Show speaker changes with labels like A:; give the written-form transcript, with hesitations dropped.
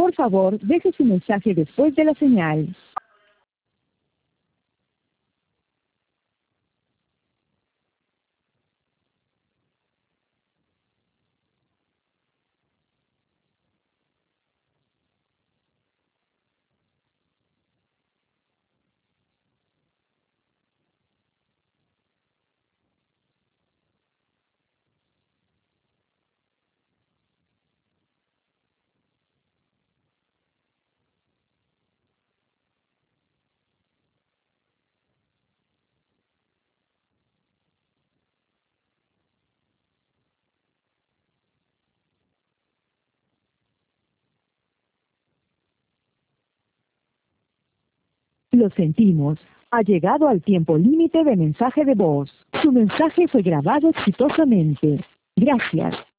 A: Por favor, deje su mensaje después de la señal. Lo sentimos. Ha llegado al tiempo límite de mensaje de voz. Su mensaje fue grabado exitosamente. Gracias.